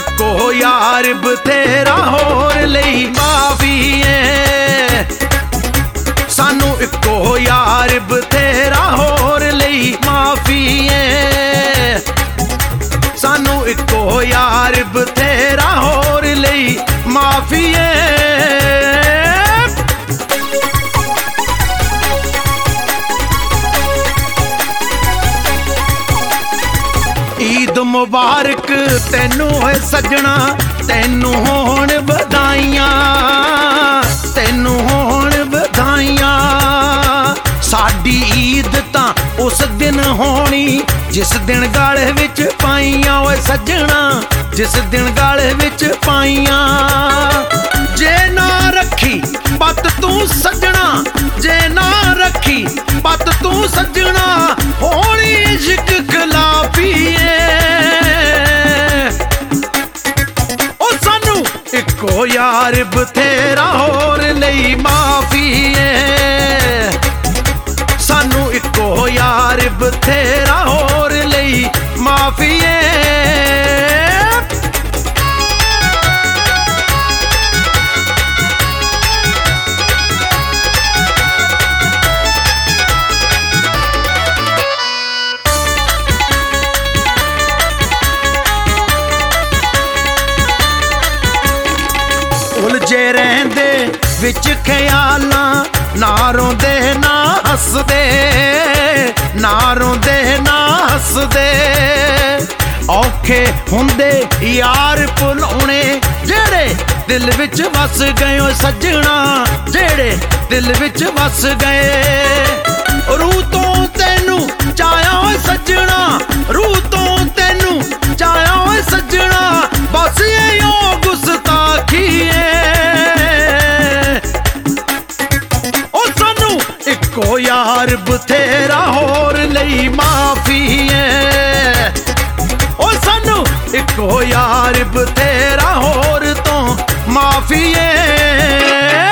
Eco यार बथेरा होर लई माफी है। सानू इको यार बथेरा होर लई माफी है। सानू इको यार बथेरा होर लई माफी है। ईद मुबारक तैनू है सजना, तैनू होण बधाइयां, तैनू होण बधाइयां। साडी ईद तां उस दिन होनी जिस दिन गल विच पाइयां ओए सजना, जिस दिन गल विच पाइयां। जे ना रखी पत तू सजना, जे ना रखी पत तू सजना, होनी इश्क खिलाफी इको यार बथेरा होर लई माफी है। सानू इको यार बथेरा होर लई माफी है। उलझे रहंदे विच ख्यालां, ना रोंदे ना हसदे, ना रोंदे ना हसदे। औखे हुंदे यार भुलाउणे जेड़े दिल विच वस गए ओ सजना, जेड़े दिल विच वस गए। रूह तो तैनू चाया ओ सजना, रूह तो तैनू चाया ओ सजना, बस यो गुस्ताखी इको यार बथेरा होर लई माफी है। ओ सानू इको यार बथेरा होर तो माफी है।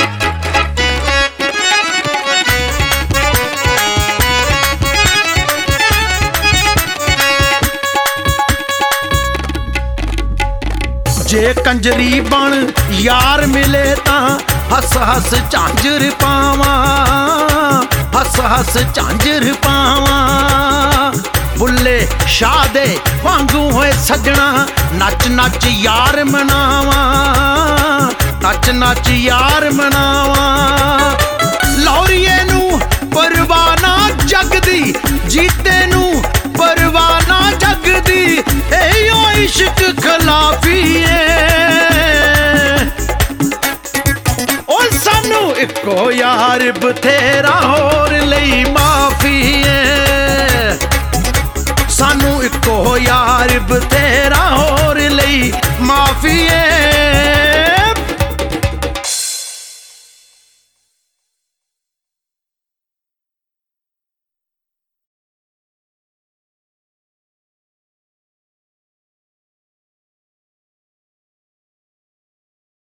जे कंजरी बन यार मिले तां हस हस झांझर पावां, हस हस झांझर पावां। बुल्ले शाह दे वांगू होए सजना, नच नच यार मनावां, नच नच यार मनावां। लौरीए नू परवाना जगदी, जीते नू परवाना जगदी, एयो इश्क खिलाफी इको यार बथेरा हो